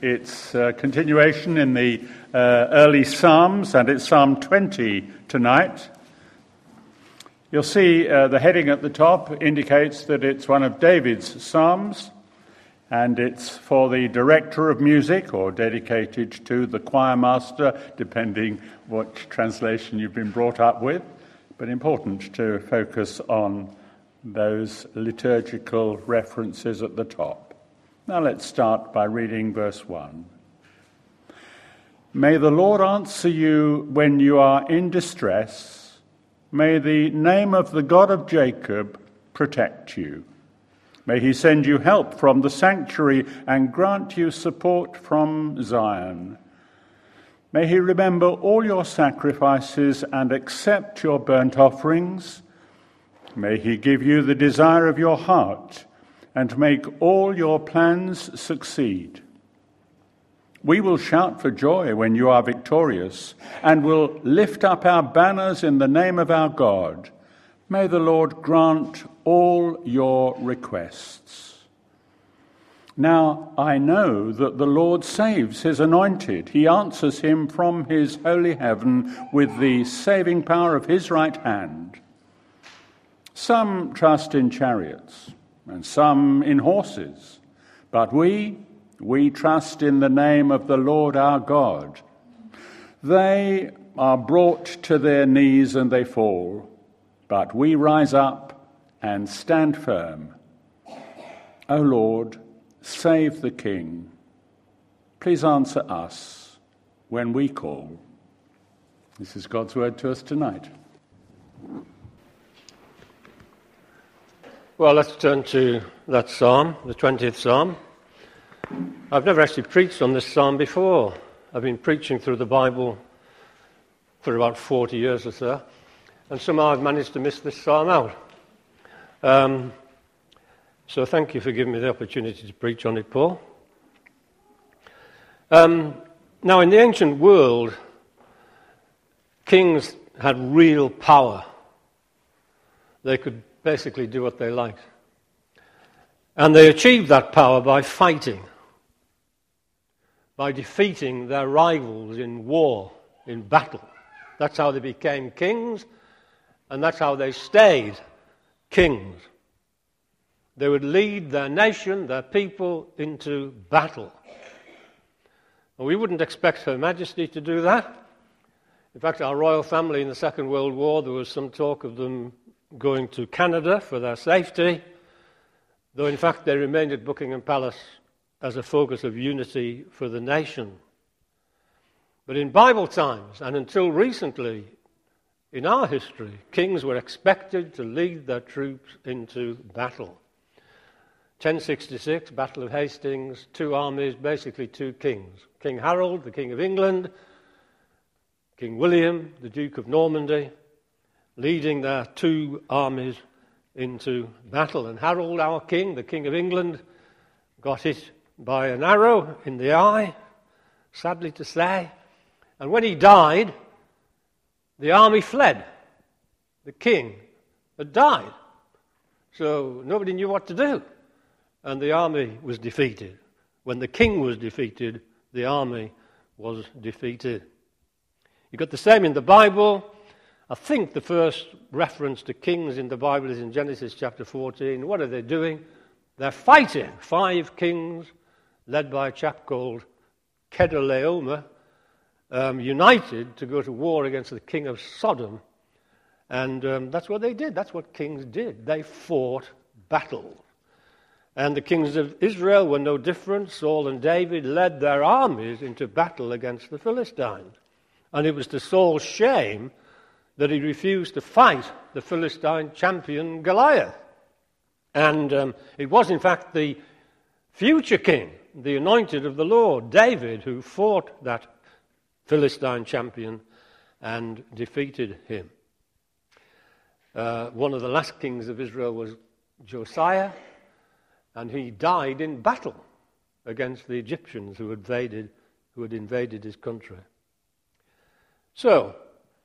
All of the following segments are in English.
It's a continuation in the early Psalms, and it's Psalm 20 tonight. You'll see the heading at the top indicates that it's one of David's Psalms, and it's for the director of music, or dedicated to the choir master, depending what translation you've been brought up with, but important to focus on those liturgical references at the top. Now let's start by reading verse 1. May the Lord answer you when you are in distress. May the name of the God of Jacob protect you. May he send you help from the sanctuary and grant you support from Zion. May he remember all your sacrifices and accept your burnt offerings. May he give you the desire of your heart and make all your plans succeed. We will shout for joy when you are victorious, and will lift up our banners in the name of our God. May the Lord grant all your requests. Now I know that the Lord saves his anointed. He answers him from his holy heaven with the saving power of his right hand. Some trust in chariots, and some in horses, but we trust in the name of the Lord our God. They are brought to their knees and they fall, but we rise up and stand firm. O Lord, save the King. Please answer us when we call. This is God's word to us tonight. Well, let's turn to that psalm, the 20th psalm. I've never actually preached on this psalm before. I've been preaching through the Bible for about 40 years or so, and somehow I've managed to miss this psalm out. So thank you for giving me the opportunity to preach on it, Paul. Now, in the ancient world, kings had real power. They could basically do what they liked. And they achieved that power by fighting, by defeating their rivals in war, in battle. That's how they became kings, and that's how they stayed kings. They would lead their nation, their people, into battle. And we wouldn't expect Her Majesty to do that. In fact, our royal family in the Second World War, there was some talk of them going to Canada for their safety, though in fact they remained at Buckingham Palace as a focus of unity for the nation. But in Bible times, and until recently in our history, kings were expected to lead their troops into battle. 1066, Battle of Hastings, two armies, basically two kings. King Harold, the King of England, King William, the Duke of Normandy, leading their two armies into battle. And Harold, our king, the King of England, got hit by an arrow in the eye, sadly to say. And when he died, the army fled. The king had died. So nobody knew what to do. And the army was defeated. When the king was defeated, the army was defeated. You got the same in the Bible. I think the first reference to kings in the Bible is in Genesis chapter 14. What are they doing? They're fighting. 5 kings, led by a chap called Chedorlaomer, united to go to war against the king of Sodom. And that's what they did. That's what kings did. They fought battle. And the kings of Israel were no different. Saul and David led their armies into battle against the Philistines. And it was to Saul's shame that he refused to fight the Philistine champion Goliath. And it was, in fact, the future king, the anointed of the Lord, David, who fought that Philistine champion and defeated him. One of the last kings of Israel was Josiah, and he died in battle against the Egyptians who had invaded his country. So,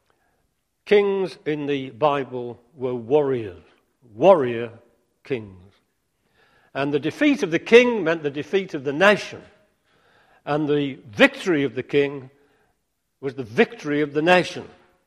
kings in the Bible were warriors, warrior kings. And the defeat of the king meant the defeat of the nation. And the victory of the king was the victory of the nation.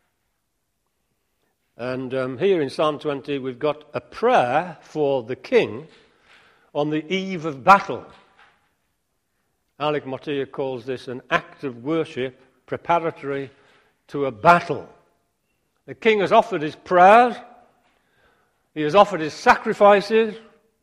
And here in Psalm 20 we've got a prayer for the king on the eve of battle. Alec Motyer calls this an act of worship preparatory to a battle. The king has offered his prayers, he has offered his sacrifices,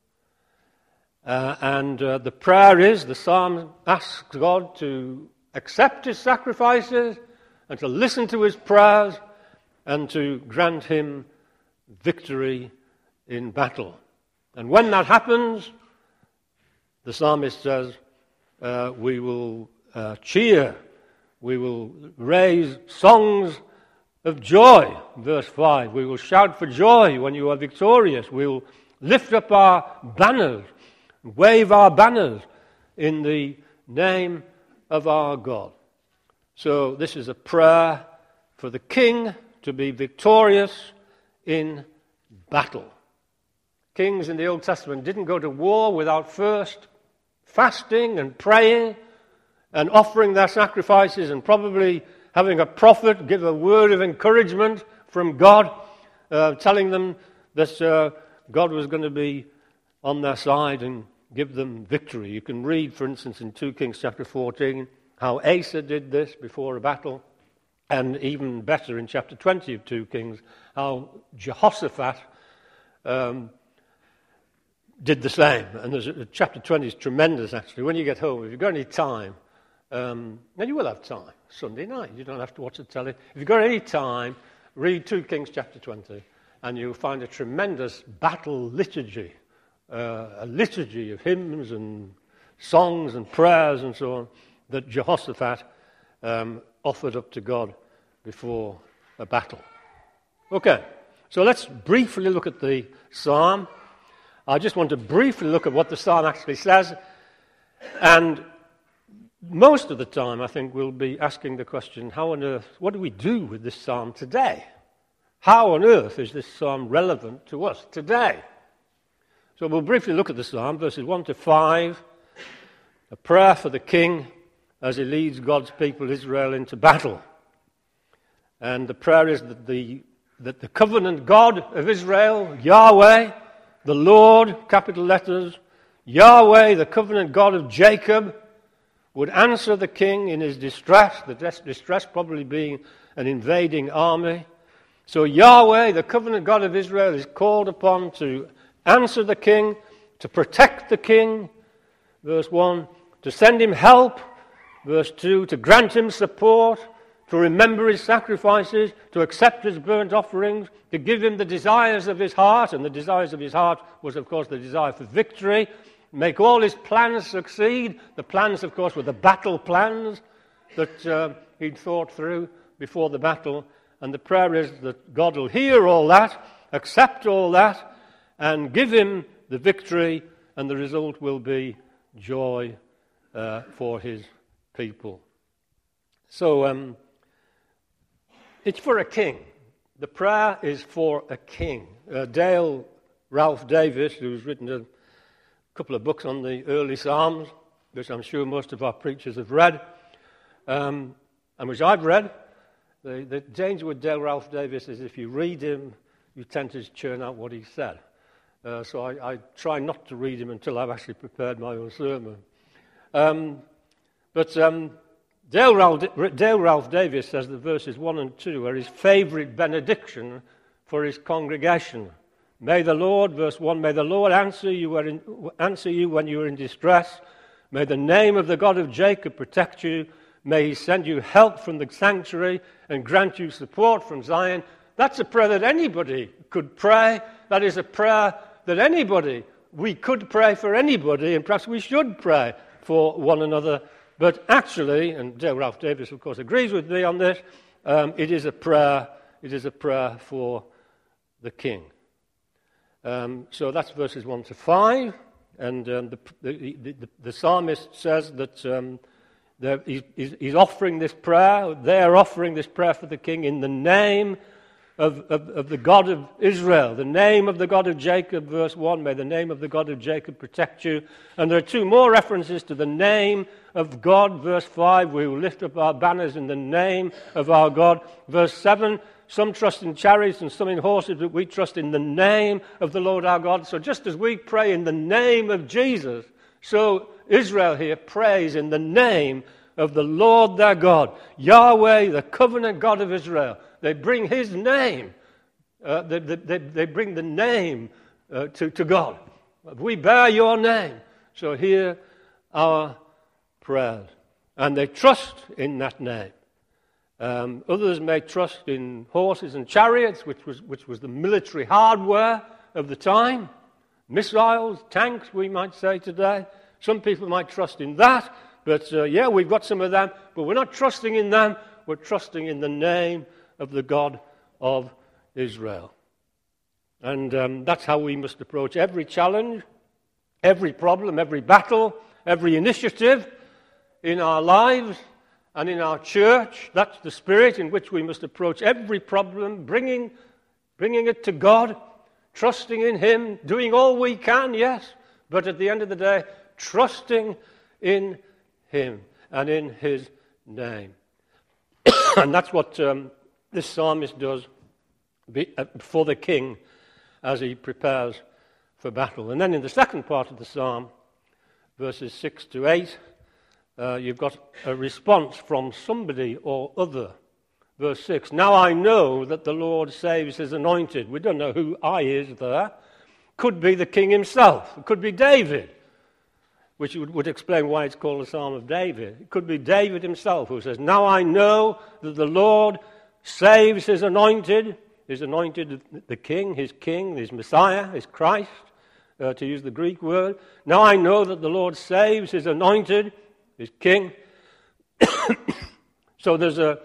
and the prayer is, the psalm asks God to accept his sacrifices and to listen to his prayers and to grant him victory in battle. And when that happens, the psalmist says, we will cheer, we will raise songs of joy. Verse 5, we will shout for joy when you are victorious. We will lift up our banners, wave our banners in the name of our God. So this is a prayer for the king to be victorious in battle. Kings in the Old Testament didn't go to war without first fasting and praying and offering their sacrifices and probably having a prophet give a word of encouragement from God, telling them that God was going to be on their side and give them victory. You can read, for instance, in 2 Kings chapter 14, how Asa did this before a battle, and even better in chapter 20 of 2 Kings, how Jehoshaphat did the same. And chapter 20 is tremendous, actually. When you get home, if you've got any time, and you will have time, Sunday night, you don't have to watch the telly. If you've got any time, read 2 Kings chapter 20, and you'll find a tremendous battle liturgy, a liturgy of hymns and songs and prayers and so on, that Jehoshaphat offered up to God before a battle. Okay, so let's briefly look at the psalm. I just want to briefly look at what the psalm actually says, and most of the time I think we'll be asking the question, how on earth, what do we do with this psalm today? How on earth is this psalm relevant to us today? So we'll briefly look at the psalm, verses 1 to 5, a prayer for the king as he leads God's people Israel into battle. And the prayer is that the covenant God of Israel, Yahweh, the Lord, capital letters, Yahweh, the covenant God of Jacob, would answer the king in his distress, the distress probably being an invading army. So Yahweh, the covenant God of Israel, is called upon to answer the king, to protect the king, verse 1, to send him help, verse 2, to grant him support, to remember his sacrifices, to accept his burnt offerings, to give him the desires of his heart, and the desires of his heart was, of course, the desire for victory, make all his plans succeed. The plans, of course, were the battle plans that he'd thought through before the battle, and the prayer is that God will hear all that, accept all that, and give him the victory, and the result will be joy for his people. So it's for a king. The prayer is for a king. Dale Ralph Davis, who's written a couple of books on the early Psalms, which I'm sure most of our preachers have read, and which I've read. The danger with Dale Ralph Davis is if you read him, you tend to churn out what he said. So I try not to read him until I've actually prepared my own sermon. But Dale Ralph Davis says that verses 1 and 2 are his favourite benediction for his congregation. May the Lord, verse 1, may the Lord answer you when you are in distress. May the name of the God of Jacob protect you. May he send you help from the sanctuary and grant you support from Zion. That's a prayer that anybody could pray. That is a prayer that we could pray for anybody, and perhaps we should pray for one another. But actually, and Dale Ralph Davis, of course, agrees with me on this, it is a prayer for the king. So that's verses 1 to 5, and the psalmist says that he's offering this prayer, they're offering this prayer for the king in the name of the God of Israel, the name of the God of Jacob, verse 1, may the name of the God of Jacob protect you. And there are two more references to the name of God, verse 5, we will lift up our banners in the name of our God. Verse 7, some trust in chariots and some in horses, but we trust in the name of the Lord our God. So just as we pray in the name of Jesus, so Israel here prays in the name of the Lord their God, Yahweh, the covenant God of Israel. They bring his name. They bring the name to God. We bear your name. So hear our prayers. And they trust in that name. Others may trust in horses and chariots, which was the military hardware of the time. Missiles, tanks, we might say today. Some people might trust in that. But we've got some of them. But we're not trusting in them. We're trusting in the name of the God of Israel. And that's how we must approach every challenge, every problem, every battle, every initiative in our lives and in our church. That's the spirit in which we must approach every problem, bringing it to God, trusting in him, doing all we can, yes, but at the end of the day, trusting in him and in his name. And that's what this psalmist does for the king as he prepares for battle. And then in the second part of the psalm, verses 6 to 8, you've got a response from somebody or other. Verse 6, now I know that the Lord saves his anointed. We don't know who I is there. Could be the king himself. It could be David, which would explain why it's called the Psalm of David. It could be David himself who says, now I know that the Lord saves his anointed, the king, his Messiah, his Christ, to use the Greek word. Now I know that the Lord saves his anointed, his king. So there's a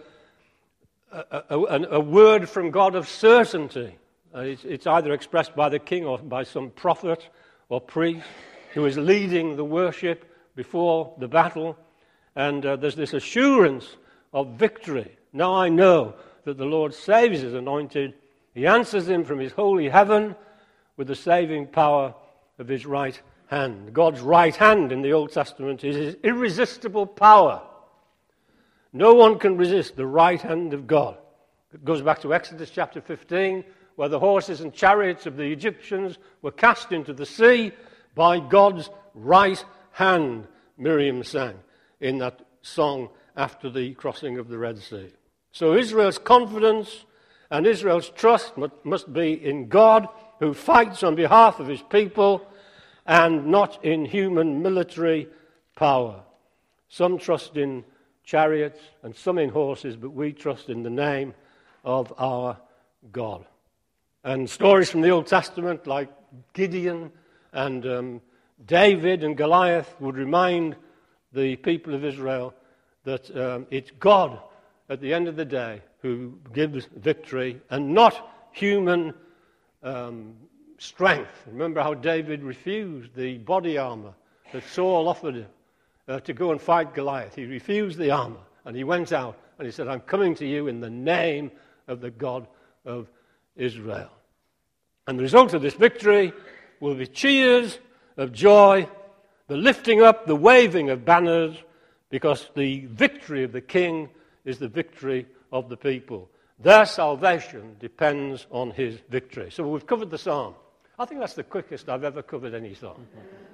word from God of certainty. It's either expressed by the king or by some prophet or priest who is leading the worship before the battle. And there's this assurance of victory. Now I know that the Lord saves his anointed. He answers him from his holy heaven with the saving power of his right hand. God's right hand in the Old Testament is his irresistible power. No one can resist the right hand of God. It goes back to Exodus chapter 15, where the horses and chariots of the Egyptians were cast into the sea by God's right hand, Miriam sang in that song after the crossing of the Red Sea. So Israel's confidence and Israel's trust must be in God, who fights on behalf of his people, and not in human military power. Some trust in chariots and some in horses, but we trust in the name of our God. And stories from the Old Testament like Gideon and David and Goliath would remind the people of Israel that it's God at the end of the day who gives victory and not human strength. Remember how David refused the body armor that Saul offered him to go and fight Goliath. He refused the armor and he went out and he said, I'm coming to you in the name of the God of Israel. And the result of this victory will be cheers of joy, the lifting up, the waving of banners, because the victory of the king is the victory of the people. Their salvation depends on his victory. So we've covered the psalm. I think that's the quickest I've ever covered any psalm.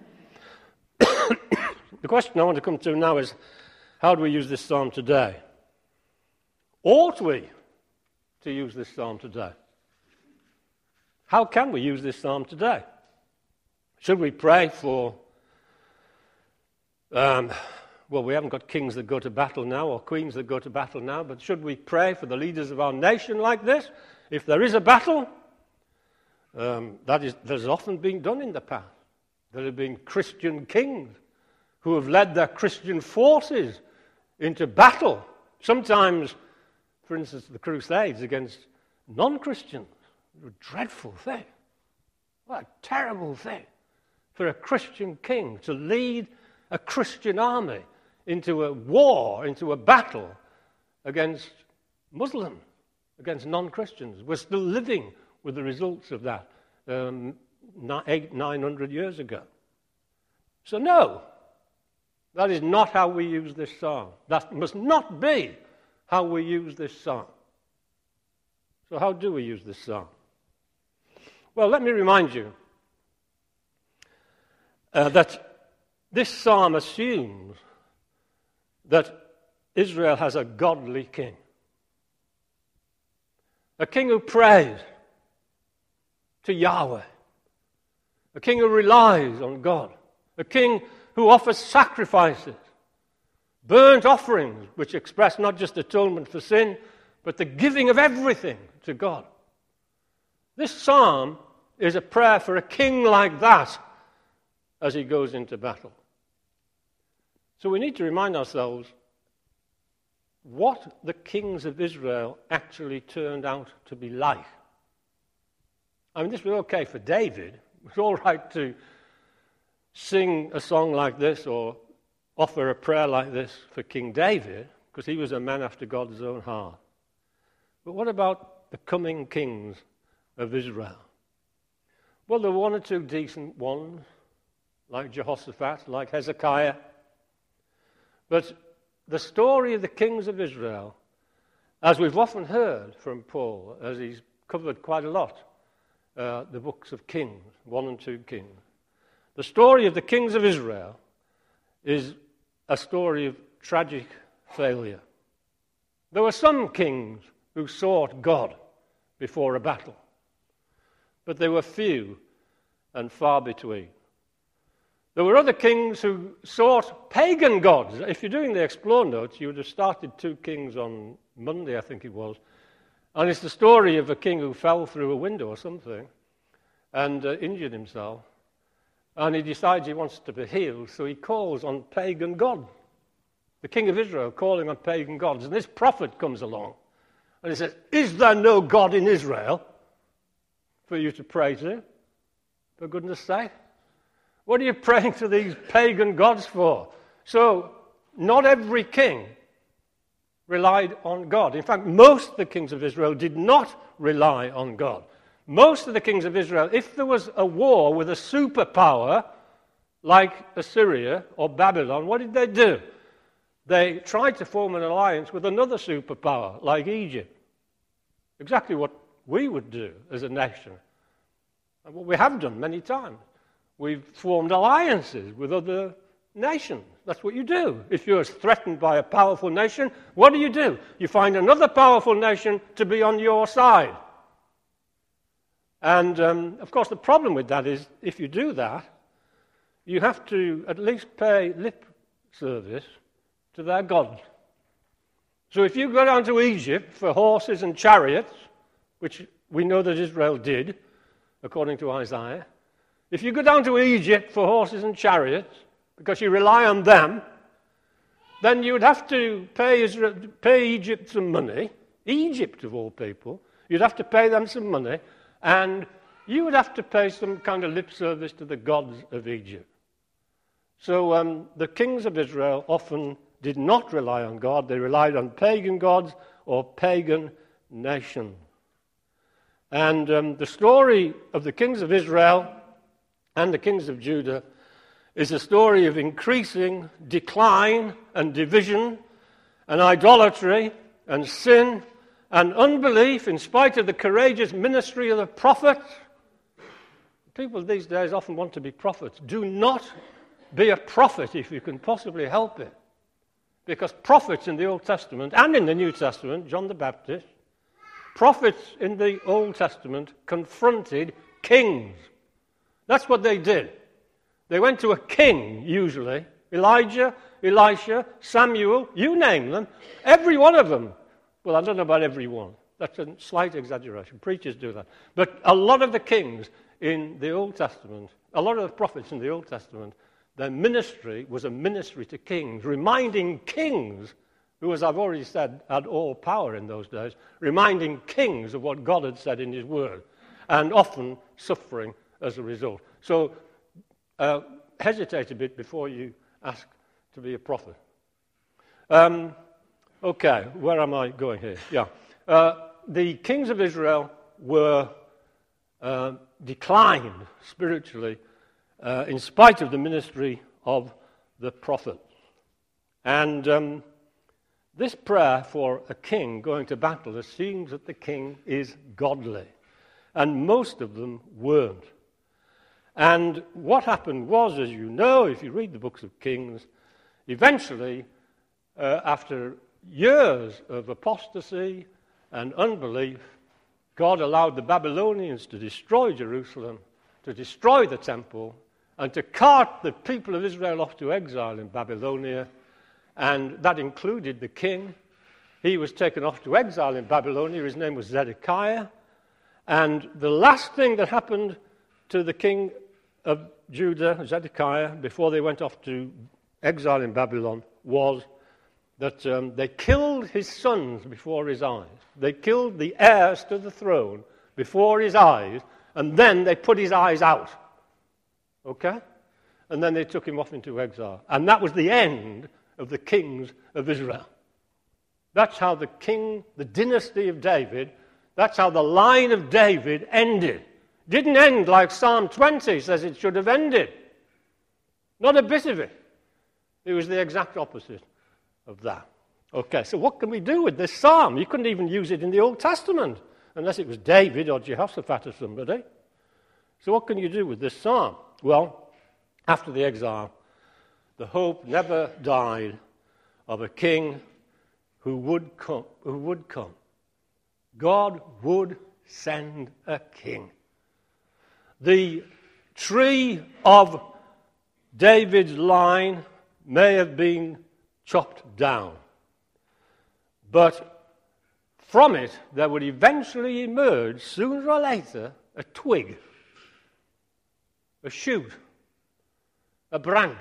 The question I want to come to now is, how do we use this psalm today? Ought we to use this psalm today? How can we use this psalm today? Should we pray for, we haven't got kings that go to battle now or queens that go to battle now, but should we pray for the leaders of our nation like this? If there is a battle, that has often been done in the past. There have been Christian kings who have led their Christian forces into battle. Sometimes, for instance, the Crusades against non-Christians. A dreadful thing. What a terrible thing for a Christian king to lead a Christian army into a war, into a battle against Muslims. against non-Christians. We're still living with the results of that 900 years ago. So no, that is not how we use this psalm. That must not be how we use this psalm. So how do we use this psalm? Well, let me remind you that this psalm assumes that Israel has a godly king. A king who prays to Yahweh. A king who relies on God. A king who offers sacrifices, burnt offerings, which express not just atonement for sin, but the giving of everything to God. This psalm is a prayer for a king like that as he goes into battle. So we need to remind ourselves what the kings of Israel actually turned out to be like. I mean, this was okay for David. It was all right to sing a song like this or offer a prayer like this for King David, because he was a man after God's own heart. But what about the coming kings of Israel? Well, there were one or two decent ones, like Jehoshaphat, like Hezekiah. But the story of the kings of Israel, as we've often heard from Paul, as he's covered quite a lot, the books of Kings, 1 and 2 Kings. The story of the kings of Israel is a story of tragic failure. There were some kings who sought God before a battle, but they were few and far between. There were other kings who sought pagan gods. If you're doing the Explore notes, you would have started 2 Kings on Monday, I think it was. And it's the story of a king who fell through a window or something and injured himself. And he decides he wants to be healed, so he calls on pagan gods. The king of Israel calling on pagan gods. And this prophet comes along and he says, "Is there no God in Israel for you to pray to? For goodness sake. What are you praying to these pagan gods for?" So, not every king relied on God. In fact, most of the kings of Israel did not rely on God. Most of the kings of Israel, if there was a war with a superpower like Assyria or Babylon, what did they do? They tried to form an alliance with another superpower like Egypt. Exactly what we would do as a nation. And what we have done many times. We've formed alliances with other nations. That's what you do. If you're threatened by a powerful nation, what do? You find another powerful nation to be on your side. And, of course, the problem with that is if you do that, you have to at least pay lip service to their gods. So if you go down to Egypt for horses and chariots, which we know that Israel did, according to Isaiah, if you go down to Egypt for horses and chariots, because you rely on them, then you would have to pay Egypt some money, Egypt of all people, you'd have to pay them some money, and you would have to pay some kind of lip service to the gods of Egypt. So the kings of Israel often did not rely on God, they relied on pagan gods or pagan nations. And the story of the kings of Israel and the kings of Judah is a story of increasing decline and division and idolatry and sin and unbelief in spite of the courageous ministry of the prophets. People these days often want to be prophets. Do not be a prophet if you can possibly help it. Because prophets in the Old Testament and in the New Testament, John the Baptist, prophets in the Old Testament confronted kings. That's what they did. They went to a king, usually. Elijah, Elisha, Samuel, you name them. Every one of them. Well, I don't know about every one. That's a slight exaggeration. Preachers do that. But a lot of the kings in the Old Testament, a lot of the prophets in the Old Testament, their ministry was a ministry to kings, reminding kings, who, as I've already said, had all power in those days, reminding kings of what God had said in his word, and often suffering as a result. So hesitate a bit before you ask to be a prophet. Okay, where am I going here? Yeah. the kings of Israel were declined spiritually in spite of the ministry of the prophets. And this prayer for a king going to battle assumes that the king is godly. And most of them weren't. And what happened was, as you know, if you read the books of Kings, eventually, after years of apostasy and unbelief, God allowed the Babylonians to destroy Jerusalem, to destroy the temple, and to cart the people of Israel off to exile in Babylonia. And that included the king. He was taken off to exile in Babylonia. His name was Zedekiah. And the last thing that happened to the king of Judah, Zedekiah, before they went off to exile in Babylon, was that they killed his sons before his eyes. They killed the heirs to the throne before his eyes, and then they put his eyes out. Okay? And then they took him off into exile. And that was the end of the kings of Israel. That's how the dynasty of David, that's how the line of David ended. Didn't end like Psalm 20 says it should have ended. Not a bit of it. It was the exact opposite of that. Okay, so what can we do with this psalm? You couldn't even use it in the Old Testament unless it was David or Jehoshaphat or somebody. So what can you do with this psalm? Well, after the exile, the hope never died of a king who would come. God would send a king. The tree of David's line may have been chopped down, but from it there would eventually emerge, sooner or later, a twig, a shoot, a branch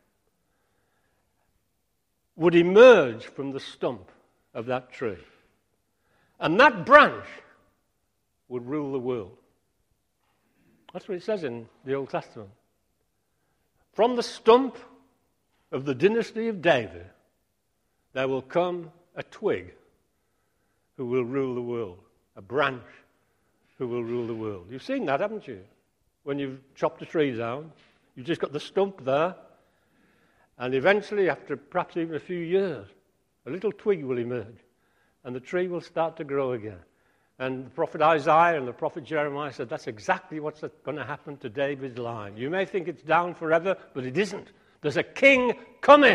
would emerge from the stump of that tree. And that branch would rule the world. That's what it says in the Old Testament. From the stump of the dynasty of David, there will come a twig who will rule the world, a branch who will rule the world. You've seen that, haven't you? When you've chopped a tree down, you've just got the stump there, and eventually, after perhaps even a few years, a little twig will emerge, and the tree will start to grow again. And the prophet Isaiah and the prophet Jeremiah said that's exactly what's going to happen to David's line. You may think it's down forever, but it isn't. There's a king coming.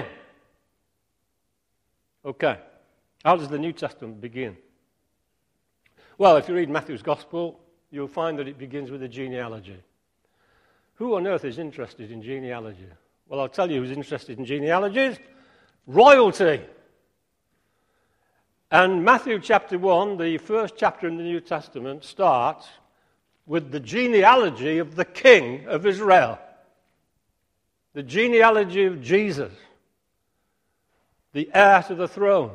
Okay, how does the New Testament begin? Well, if you read Matthew's Gospel, you'll find that it begins with a genealogy. Who on earth is interested in genealogy? Well, I'll tell you who's interested in genealogies. Royalty. And Matthew chapter 1, the first chapter in the New Testament, starts with the genealogy of the King of Israel. The genealogy of Jesus, the heir to the throne.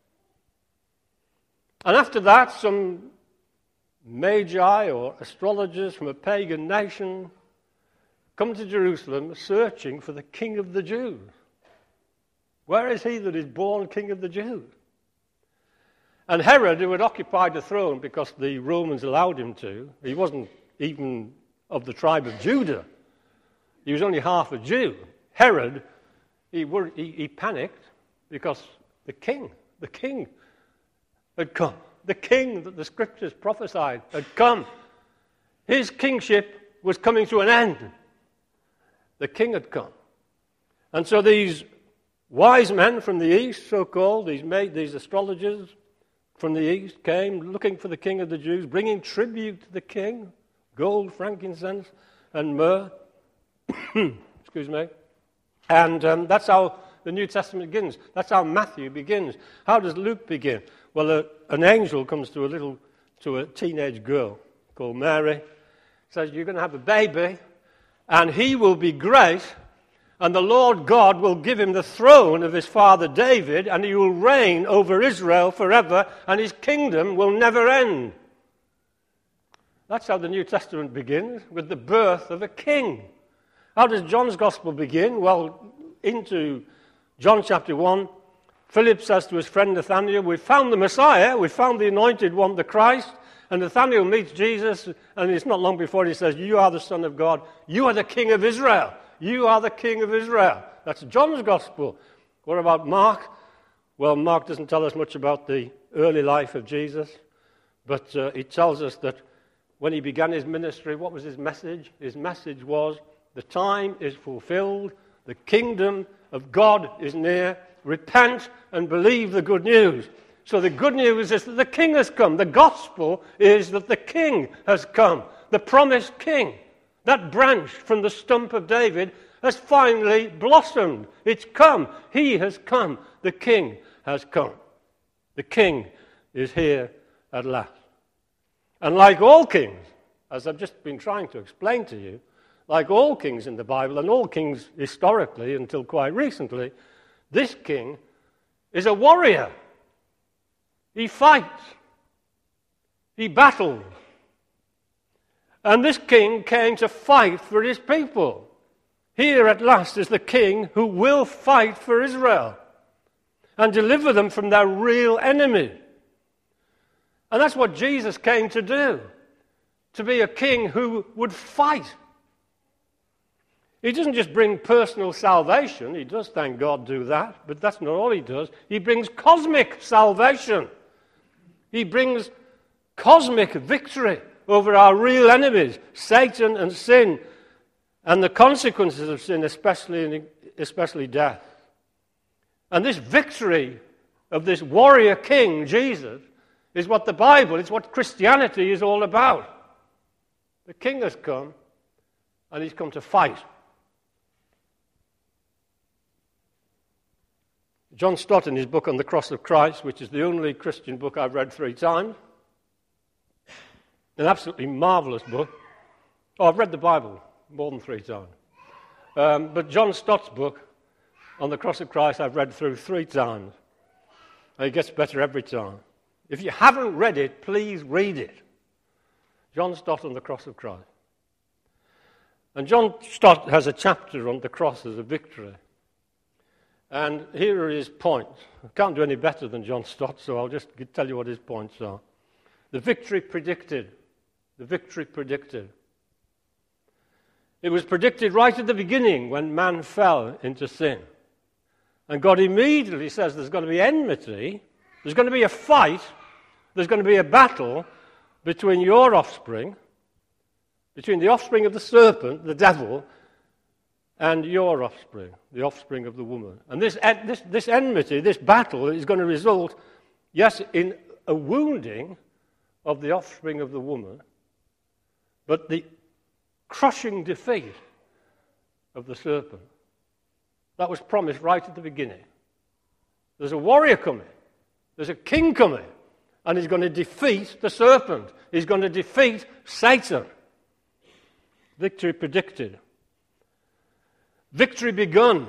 And after that, some magi or astrologers from a pagan nation come to Jerusalem searching for the King of the Jews. Where is he that is born King of the Jews? And Herod, who had occupied the throne because the Romans allowed him to, he wasn't even of the tribe of Judah. He was only half a Jew. Herod, he panicked because the king had come. The king that the scriptures prophesied had come. His kingship was coming to an end. The king had come. And so these wise men from the east, so-called, these astrologers from the east came looking for the King of the Jews, bringing tribute to the king, gold, frankincense, and myrrh. Excuse me. And that's how the New Testament begins. That's how Matthew begins. How does Luke begin? Well, an angel comes to a teenage girl called Mary, says, you're going to have a baby, and he will be great, and the Lord God will give him the throne of his father David, and he will reign over Israel forever, and his kingdom will never end. That's how the New Testament begins, with the birth of a king. How does John's Gospel begin? Well, into John chapter 1, Philip says to his friend Nathanael, "We've found the Messiah, we've found the anointed one, the Christ." And Nathanael meets Jesus, and it's not long before he says, "You are the Son of God. You are the King of Israel. You are the King of Israel." That's John's Gospel. What about Mark? Well, Mark doesn't tell us much about the early life of Jesus, but it tells us that when he began his ministry, what was his message? His message was, the time is fulfilled, the kingdom of God is near, repent and believe the good news. So the good news is that the king has come. The gospel is that the king has come, the promised king. That branch from the stump of David has finally blossomed. It's come. He has come. The king has come. The king is here at last. And like all kings, as I've just been trying to explain to you, like all kings in the Bible, and all kings historically until quite recently, this king is a warrior. He fights. He battles. And this king came to fight for his people. Here at last is the king who will fight for Israel and deliver them from their real enemy. And that's what Jesus came to do, to be a king who would fight. He doesn't just bring personal salvation. He does, thank God, do that, but that's not all he does. He brings cosmic salvation. He brings cosmic victory over our real enemies, Satan and sin, and the consequences of sin, especially death. And this victory of this warrior king, Jesus, is what the Bible, it's what Christianity is all about. The king has come, and he's come to fight. John Stott, in his book on the cross of Christ, which is the only Christian book I've read 3 times, an absolutely marvelous book. Oh, I've read the Bible more than 3 times. But John Stott's book on the cross of Christ I've read through 3 times. And it gets better every time. If you haven't read it, please read it. John Stott on the cross of Christ. And John Stott has a chapter on the cross as a victory. And here are his points. I can't do any better than John Stott, so I'll just tell you what his points are. The victory predicted. The victory predicted. It was predicted right at the beginning when man fell into sin. And God immediately says there's going to be enmity, there's going to be a fight, there's going to be a battle between your offspring, between the offspring of the serpent, the devil, and your offspring, the offspring of the woman. And this enmity, this battle is going to result, yes, in a wounding of the offspring of the woman, but the crushing defeat of the serpent. That was promised right at the beginning. There's a warrior coming. There's a king coming. And he's going to defeat the serpent. He's going to defeat Satan. Victory predicted. Victory begun.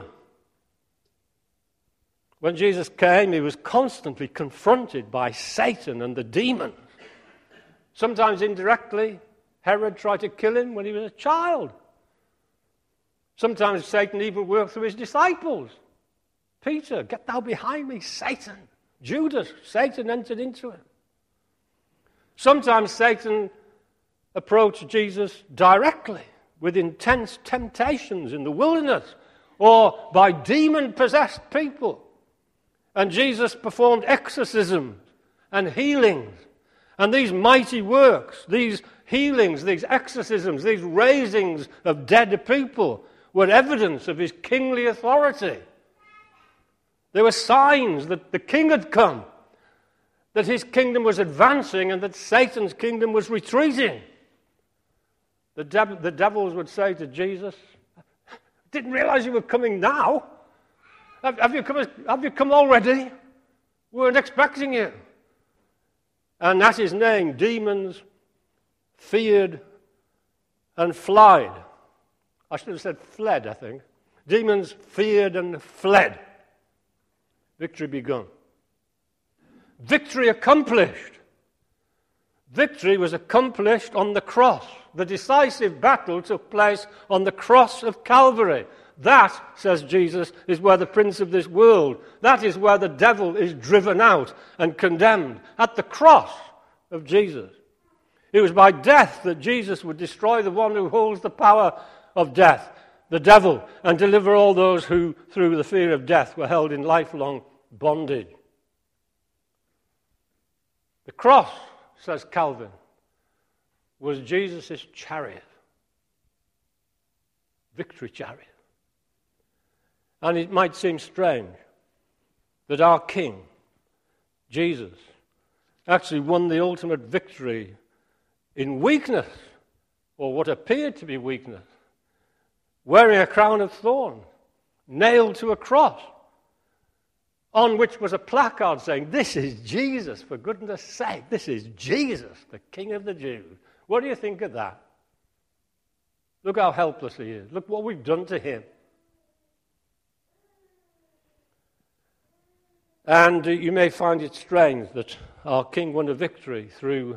When Jesus came, he was constantly confronted by Satan and the demons. Sometimes indirectly, Herod tried to kill him when he was a child. Sometimes Satan even worked through his disciples. Peter, get thou behind me, Satan. Judas, Satan entered into him. Sometimes Satan approached Jesus directly with intense temptations in the wilderness or by demon-possessed people. And Jesus performed exorcisms and healings. And these mighty works, these healings, these exorcisms, these raisings of dead people were evidence of his kingly authority. There were signs that the king had come, that his kingdom was advancing and that Satan's kingdom was retreating. The devils would say to Jesus, "Didn't realize you were coming now. Have you come already? We weren't expecting you." And at his name, demons feared and fled. I should have said fled, I think. Demons feared and fled. Victory begun. Victory accomplished. Victory was accomplished on the cross. The decisive battle took place on the cross of Calvary. That, says Jesus, is where the prince of this world, that is where the devil is driven out and condemned, at the cross of Jesus. It was by death that Jesus would destroy the one who holds the power of death, the devil, and deliver all those who, through the fear of death, were held in lifelong bondage. The cross, says Calvin, was Jesus' chariot, victory chariot. And it might seem strange that our King, Jesus, actually won the ultimate victory in weakness, or what appeared to be weakness, wearing a crown of thorns, nailed to a cross, on which was a placard saying, "This is Jesus, for goodness sake, this is Jesus, the King of the Jews." What do you think of that? Look how helpless he is. Look what we've done to him. And you may find it strange that our King won a victory through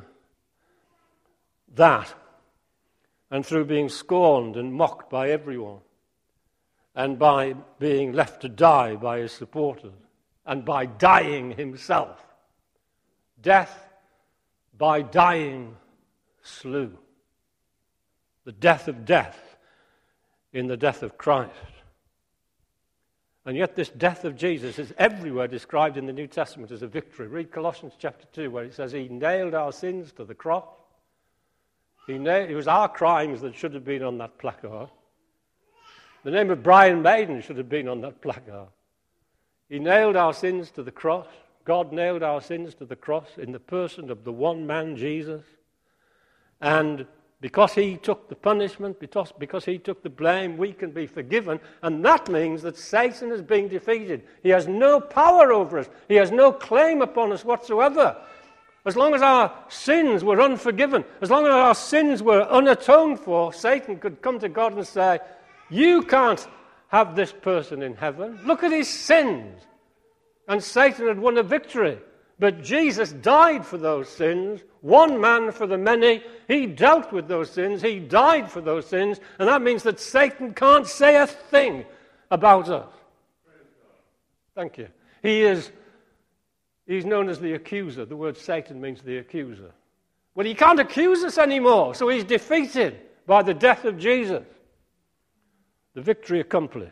that, and through being scorned and mocked by everyone, and by being left to die by his supporters, and by dying himself. Death by dying slew. The death of death in the death of Christ. And yet this death of Jesus is everywhere described in the New Testament as a victory. Read Colossians chapter 2, where it says he nailed our sins to the cross. It was our crimes that should have been on that placard. The name of Brian Maiden should have been on that placard. He nailed our sins to the cross. God nailed our sins to the cross in the person of the one man, Jesus. And because he took the punishment, because he took the blame, we can be forgiven. And that means that Satan is being defeated. He has no power over us. He has no claim upon us whatsoever. As long as our sins were unforgiven, as long as our sins were unatoned for, Satan could come to God and say, "You can't have this person in heaven. Look at his sins." And Satan had won a victory. But Jesus died for those sins, one man for the many. He dealt with those sins. He died for those sins. And that means that Satan can't say a thing about us. Thank you. He's known as the accuser. The word Satan means the accuser. Well, he can't accuse us anymore, so he's defeated by the death of Jesus. The victory accomplished.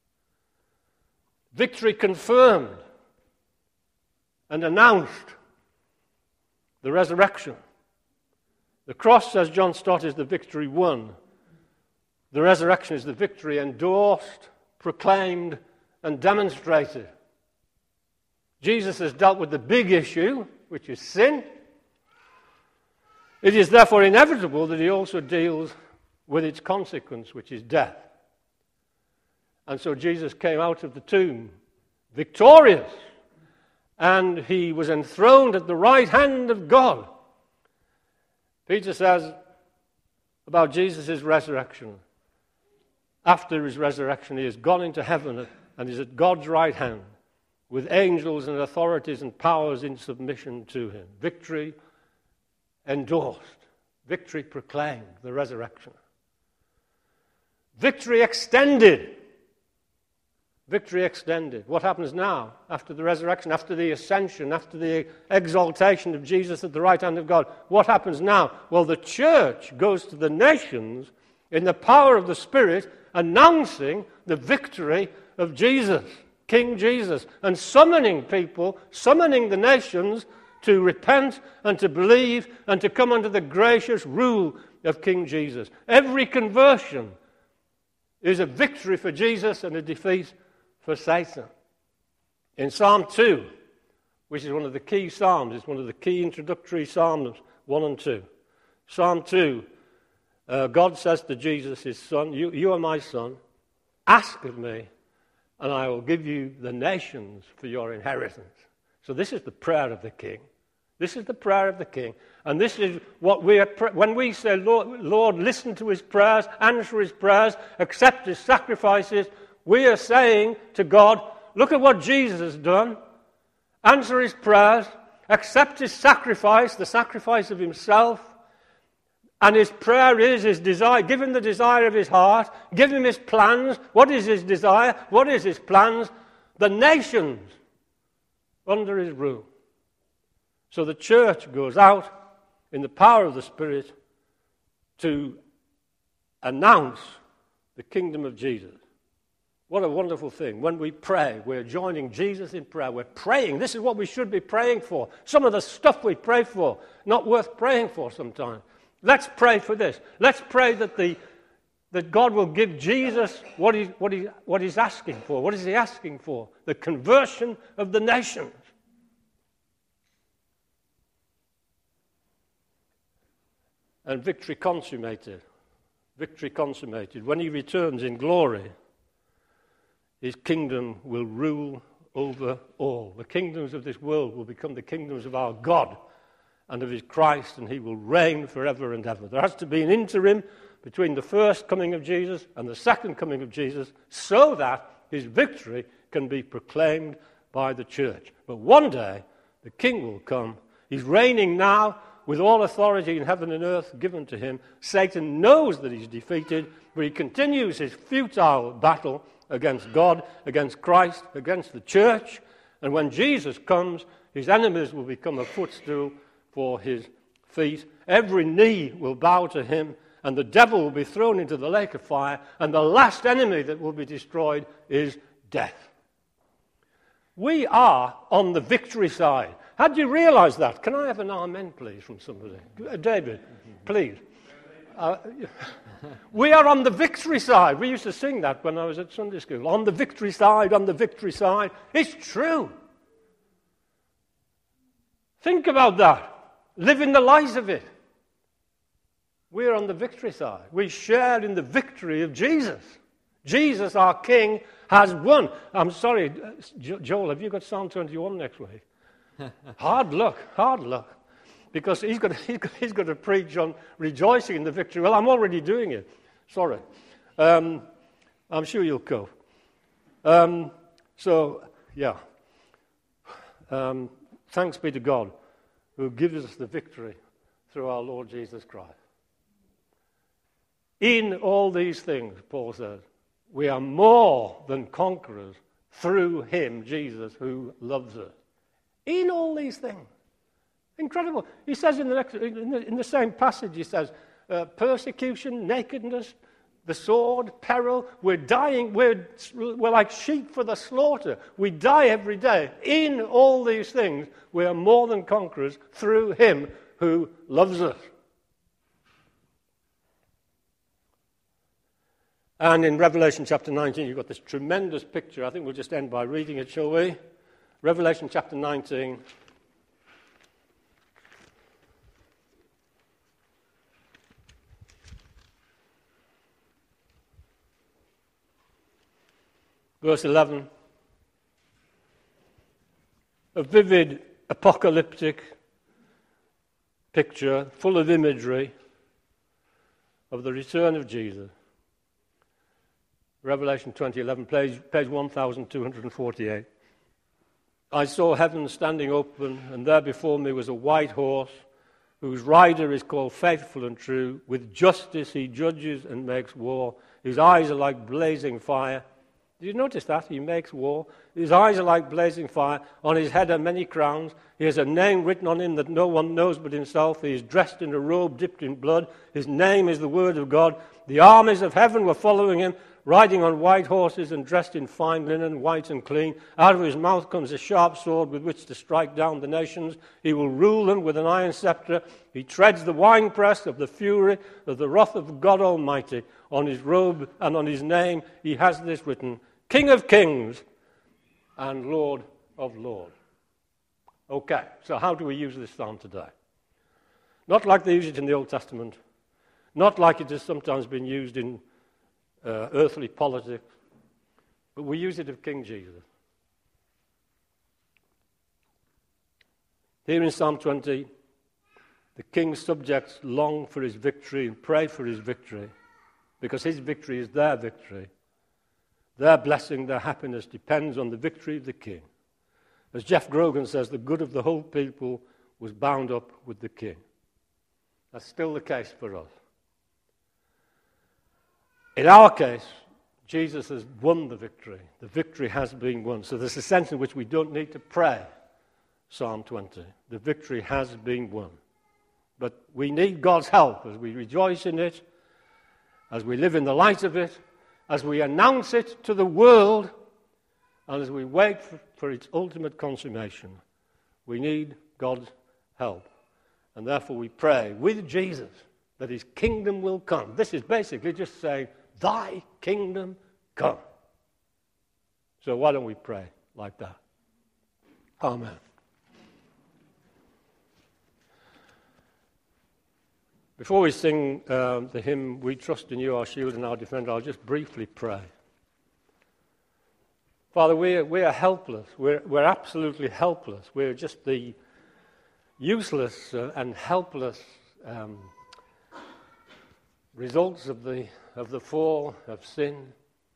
Victory confirmed and announced. The resurrection. The cross, says John Stott, is the victory won. The resurrection is the victory endorsed, proclaimed, and demonstrated. Jesus has dealt with the big issue, which is sin. It is therefore inevitable that he also deals with its consequence, which is death. And so Jesus came out of the tomb victorious, and he was enthroned at the right hand of God. Peter says about Jesus' resurrection, after his resurrection, he has gone into heaven and is at God's right hand, with angels and authorities and powers in submission to him. Victory endorsed. Victory proclaimed. The resurrection. Victory extended. Victory extended. What happens now after the resurrection, after the ascension, after the exaltation of Jesus at the right hand of God? What happens now? Well, the church goes to the nations in the power of the Spirit, announcing the victory of Jesus. King Jesus, and summoning people, summoning the nations to repent and to believe and to come under the gracious rule of King Jesus. Every conversion is a victory for Jesus and a defeat for Satan. In Psalm 2, which is one of the key psalms, it's one of the key introductory psalms, 1 and 2. Psalm 2, God says to Jesus, his son, you are my son, ask of me, and I will give you the nations for your inheritance. So this is the prayer of the King. This is the prayer of the King. And this is what when we say, Lord, listen to his prayers, answer his prayers, accept his sacrifices, we are saying to God, look at what Jesus has done. Answer his prayers, accept his sacrifice, the sacrifice of himself. And his prayer is his desire. Give him the desire of his heart. Give him his plans. What is his desire? What is his plans? The nations under his rule. So the church goes out in the power of the Spirit to announce the kingdom of Jesus. What a wonderful thing. When we pray, we're joining Jesus in prayer. We're praying. This is what we should be praying for. Some of the stuff we pray for, not worth praying for sometimes. Let's pray for this. Let's pray that God will give Jesus what he's asking for. What is he asking for? The conversion of the nations. And victory consummated. Victory consummated. When he returns in glory, his kingdom will rule over all. The kingdoms of this world will become the kingdoms of our God and of his Christ, and he will reign forever and ever. There has to be an interim between the first coming of Jesus and the second coming of Jesus so that his victory can be proclaimed by the church. But one day, the king will come. He's reigning now with all authority in heaven and earth given to him. Satan knows that he's defeated, but he continues his futile battle against God, against Christ, against the church. And when Jesus comes, his enemies will become a footstool for his feet. Every knee will bow to him, and the devil will be thrown into the lake of fire, and the last enemy that will be destroyed is death. We are on the victory side. Had you realized that? Can I have an amen, please, from somebody? David, please. We are on the victory side. We used to sing that when I was at Sunday school. On the victory side, on the victory side. It's true. Think about that. Live in the light of it. We're on the victory side. We share in the victory of Jesus. Jesus, our King, has won. I'm sorry, Joel, have you got Psalm 21 next week? Hard luck. Because he's got to preach on rejoicing in the victory. Well, I'm already doing it. Sorry. I'm sure you'll cope. Thanks be to God who gives us the victory through our Lord Jesus Christ. In all these things, Paul says, we are more than conquerors through him, Jesus, who loves us. In all these things. Incredible. He says in the same passage, he says, persecution, nakedness, the sword, peril, we're dying, we're like sheep for the slaughter. We die every day. In all these things, we are more than conquerors through him who loves us. And in Revelation chapter 19, you've got this tremendous picture. I think we'll just end by reading it, shall we? Revelation chapter 19. Verse 11, a vivid apocalyptic picture full of imagery of the return of Jesus. Revelation 20:11, page 1248. I saw heaven standing open, and there before me was a white horse, whose rider is called Faithful and True. With justice he judges and makes war. His eyes are like blazing fire. Did you notice that? He makes war. His eyes are like blazing fire. On his head are many crowns. He has a name written on him that no one knows but himself. He is dressed in a robe dipped in blood. His name is the Word of God. The armies of heaven were following him, riding on white horses and dressed in fine linen, white and clean. Out of his mouth comes a sharp sword with which to strike down the nations. He will rule them with an iron scepter. He treads the winepress of the fury of the wrath of God Almighty. On his robe and on his name he has this written, King of Kings and Lord of Lords. Okay, so how do we use this psalm today? Not like they use it in the Old Testament. Not like it has sometimes been used in earthly politics. But we use it of King Jesus. Here in Psalm 20, the king's subjects long for his victory and pray for his victory, because his victory is their victory. Their blessing, their happiness depends on the victory of the king. As Jeff Grogan says, the good of the whole people was bound up with the king. That's still the case for us. In our case, Jesus has won the victory. The victory has been won. So there's a sense in which we don't need to pray Psalm 20. The victory has been won. But we need God's help as we rejoice in it, as we live in the light of it, as we announce it to the world, and as we wait for its ultimate consummation. We need God's help. And therefore we pray with Jesus that his kingdom will come. This is basically just saying, thy kingdom come. So why don't we pray like that? Amen. Before we sing the hymn, We Trust in You, Our Shield and Our Defender, I'll just briefly pray. Father, we are helpless. We're absolutely helpless. We're just the useless and helpless results of the fall, of sin.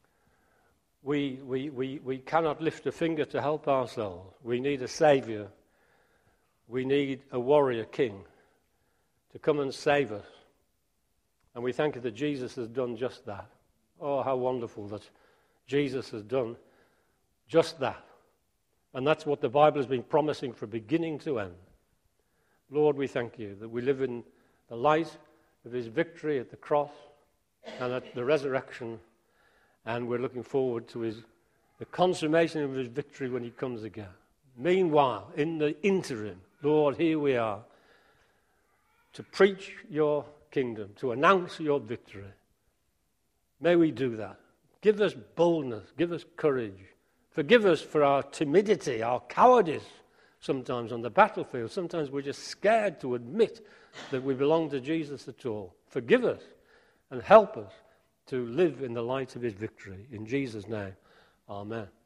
We cannot lift a finger to help ourselves. We need a Saviour. We need a warrior king to come and save us. And we thank you that Jesus has done just that. Oh, how wonderful that Jesus has done just that. And that's what the Bible has been promising from beginning to end. Lord, we thank you that we live in the light of his victory at the cross and at the resurrection, and we're looking forward to the consummation of his victory when he comes again. Meanwhile, in the interim, Lord, here we are to preach your kingdom, to announce your victory. May we do that. Give us boldness, give us courage. Forgive us for our timidity, our cowardice sometimes on the battlefield. Sometimes we're just scared to admit that we belong to Jesus at all. Forgive us and help us to live in the light of his victory. In Jesus' name, amen.